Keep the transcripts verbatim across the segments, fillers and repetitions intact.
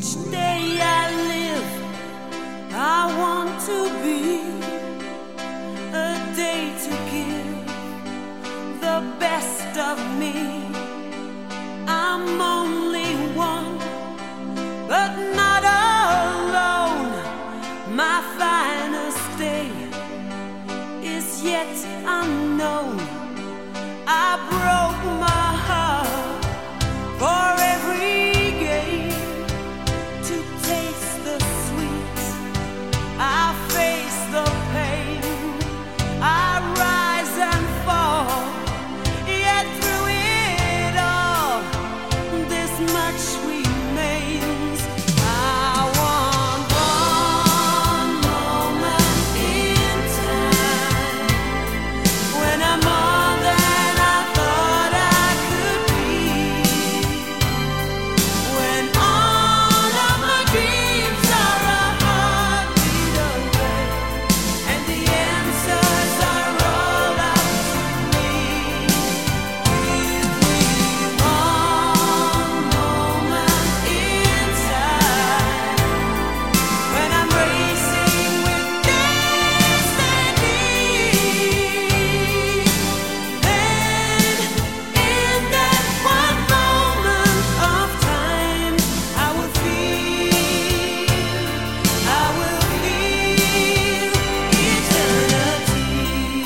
Each day I live, I want to be a day to give the best of me. I'm only one, but not alone. My finest day is yet unknown. I broke my heart for every game to taste the sweet. I face the pain, I rise and fall, yet through it all, this much remains. I want one moment in time when I'm more than I thought I could be, when all of my dreams are a heartbeat away, and the answers are all up to me. Give me one moment in time when I'm racing with destiny. Then, in that one moment of time, I will feel, I will feel eternity.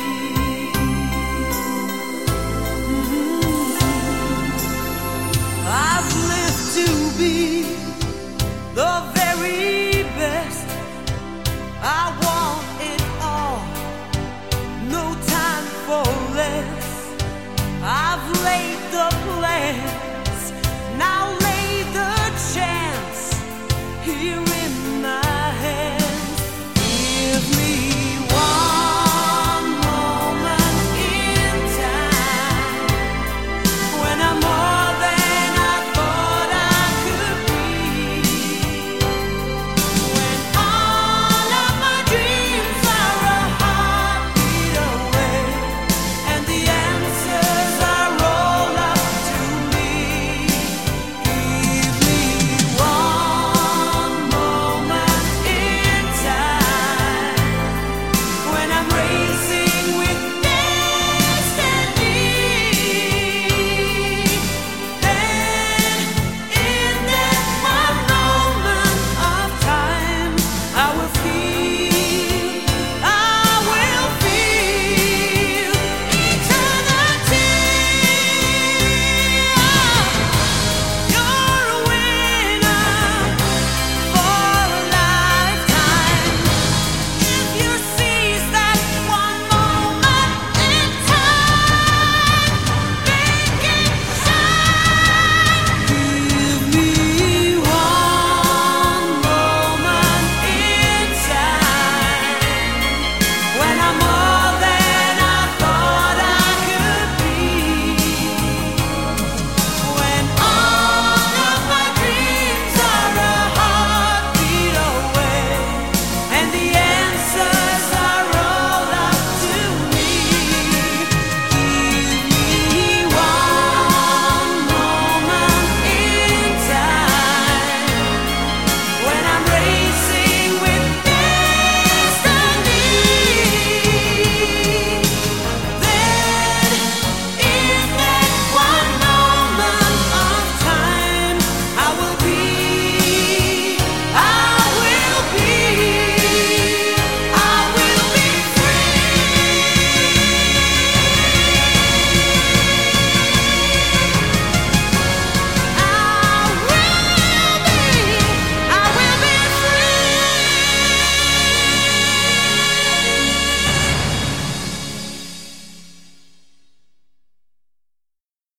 I've lived to be the very best. I want it all, no time for less. I've laid the plans, now lay the chance. Here